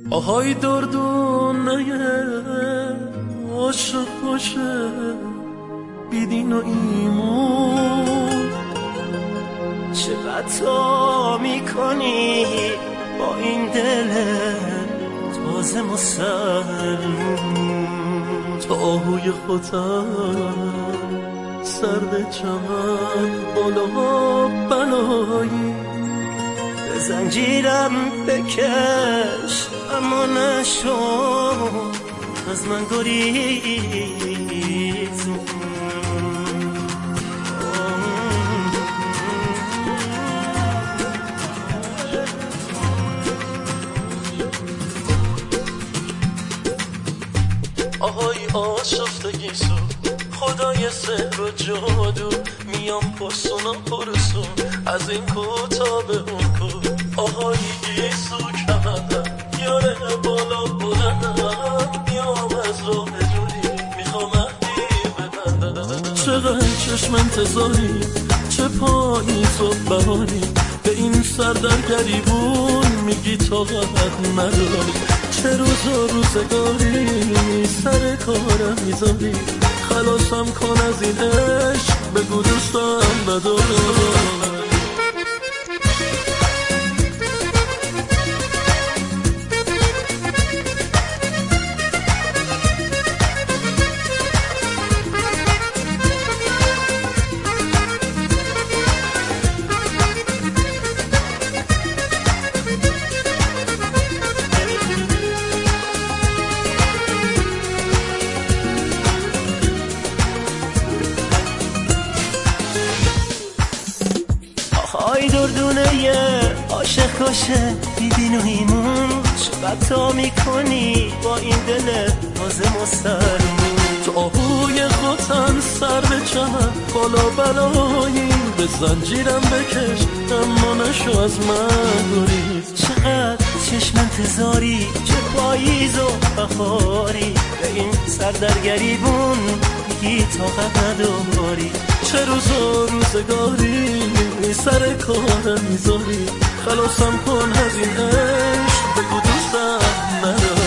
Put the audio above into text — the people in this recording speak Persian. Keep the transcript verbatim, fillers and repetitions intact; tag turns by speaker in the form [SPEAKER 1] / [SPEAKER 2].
[SPEAKER 1] آهای دردونه عاشق باشه بیدین و ایمون،
[SPEAKER 2] چقدر تو میکنی با این دل تازه مسلمون.
[SPEAKER 1] تو آهوی خودم سرد چمن بالا بلایی،
[SPEAKER 2] به زنجیرم بکش اما نشو از من گریزون.
[SPEAKER 1] آهای آشفتگی سو خدای سحر و جادو، میام پرسون و پرسون از این کوتا به اون کو. آهای گیسو کمندم یاره بالا بلندم، میام از راه دوری میخوام مهدی ببندم. چقدر چشم انتظاری چه پاییز و بهاری، به این سردرگریبون میگی طاقت نداری. چه روز و روزگاری سر کارم میذاری، خلاصم کن از این عشق بگو دوستم ندارم.
[SPEAKER 2] آهای دردونه عاشق کشه بیدین و ایمون، چقدر تو میکنی با این دل تازه مسلمون.
[SPEAKER 1] تو آهوی خوتن سر به چمن بالا بلایی، به زنجیرم بکش اما نشو از من گریز.
[SPEAKER 2] چقدر چشم انتظاری چه پاییز و بهاری، به این سردرگریبون میگی طاقت نداری.
[SPEAKER 1] چه روز و روزگاری سر کارم میذاری، خلاصم کن از این عشق بگو دوستم نداری.